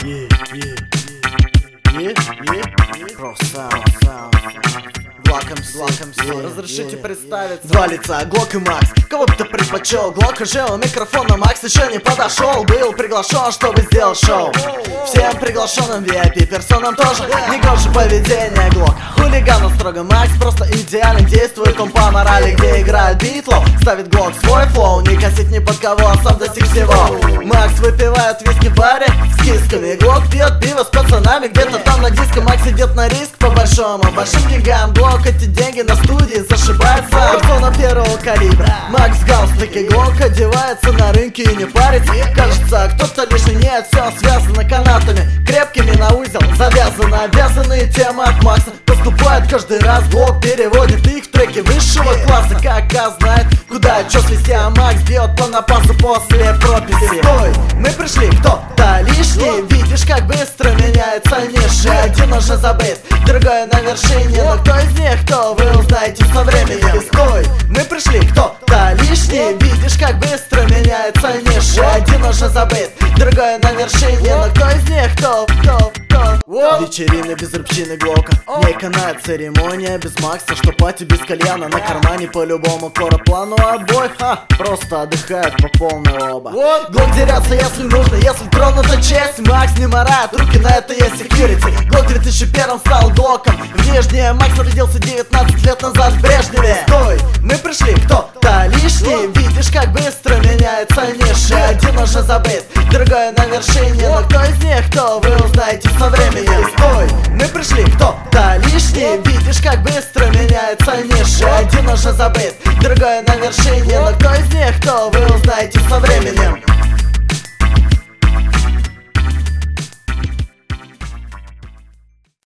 Разрешите представить два лица, Глок и Макс. Кого бы ты предпочел? Глок уже у микрофона, Макс еще не подошел. Был приглашен, чтобы сделать шоу. Всем приглашенным VIP персонам тоже негоже поведение Глок. Хулиганом строго Макс, просто идеально действует он по морали. Где играет битлов, ставит Глок свой флоу. Не косит ни под кого, а сам достиг всего. Макс выпивает виски в баре с кисками, Глок пьет пиво с пацанами. Где-то там на диско Макс идет на риск по большим деньгам. Глок эти деньги на студии зашибается. Персона первого калибра, Макс в галстуке, Глок одевается на рынке и не парится. Кажется, кто-то лишний, нет, все связано канатами крепкими на узел завязаны. Обязанные темы от Макса поступают каждый раз. Глок переводит их в треки высшего класса. Как знает, куда и чё свести, а Макс бьет по напасу после прописи. Стой, мы пришли, кто-то лишний. Видишь, как быстро меняется ниша. Один уже забыт, другой на вершине. Но кто из них, кто, вы узнаете со временем. Стой, мы пришли, кто-то лишний. Видишь, как быстро меняется ниша. Один уже забыт, другой на вершине. Но кто из них, кто? Вечерины без рыбчины Глока, не канает церемония без Макса. Что пати без кальяна на кармане по-любому короплану обоих. Просто отдыхают по полной оба. Глок дерется, если нужно, если тронута честь. Макс не морает, руки на это есть security. Глок в 2001 стал Глоком. Внешне Макс родился 19 лет назад в Брежневе. Стой, мы пришли, кто-то лишний. Видишь, как быстро меняется ниша. Один уже забыт, другой на вершине. Но кто из них, кто, вы узнаете со временем. Стой, мы пришли, кто-то лишний. Видишь, как быстро меняется ниша. Один уже забыт, другой на вершине. Но кто из них, кто, вы узнаете со временем.